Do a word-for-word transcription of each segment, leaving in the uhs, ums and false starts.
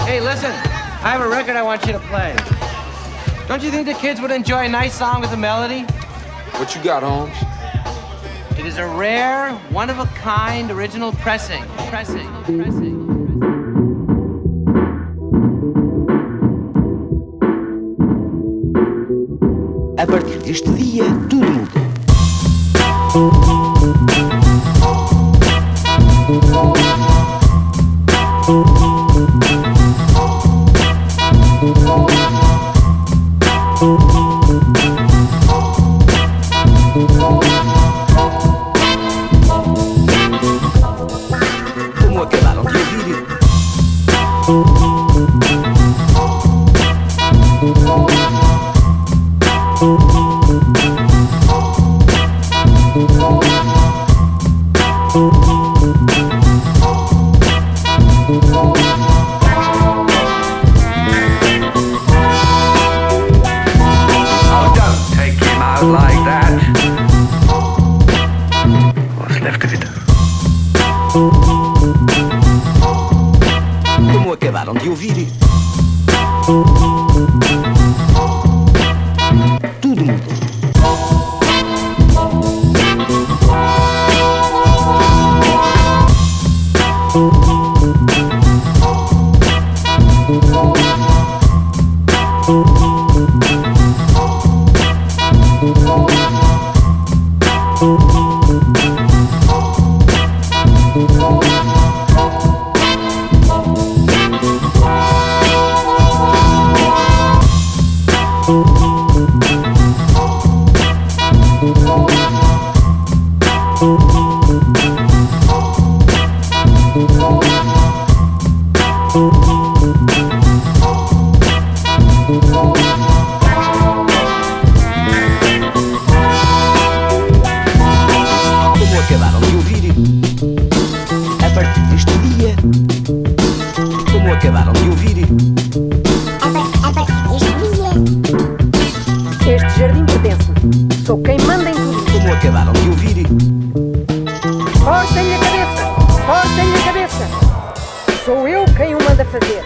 Hey, listen, I have a record I want you to play. Don't you think the kids would enjoy a nice song with a melody? What you got, Holmes? It is a rare, one-of-a-kind original pressing. Pressing, pressing. A partir deste dia, tudo mudou. Como acabaram de ouvir, like that. What's left of it? como acabaram de ouvir, tudo mudou. Como acabaram de ouvir, a partir deste dia, como acabaram de ouvir, A partir deste dia, Este jardim pertence-me. Sou quem manda em tudo. como acabaram de ouvir, Cortem-lhe a cabeça! Cortem-lhe a cabeça! Sou eu quem o manda fazer.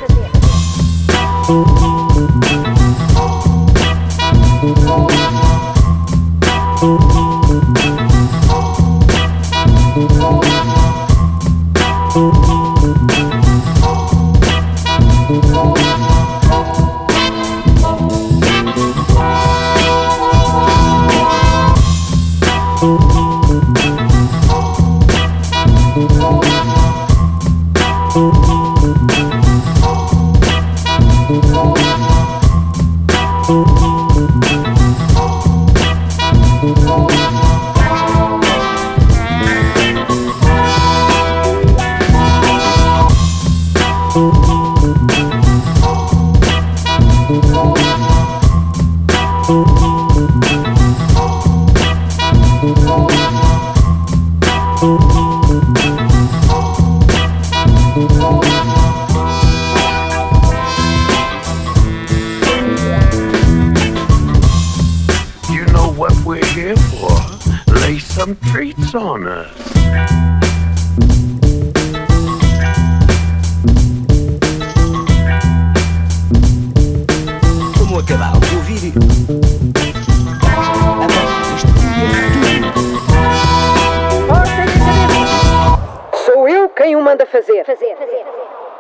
You know what we're here for. Lay some treats on us. como acabaram de ouvir, a partir deste dia, tudo mudou. Cortem-lhe a cabeça! Sou eu quem o manda fazer. fazer, fazer.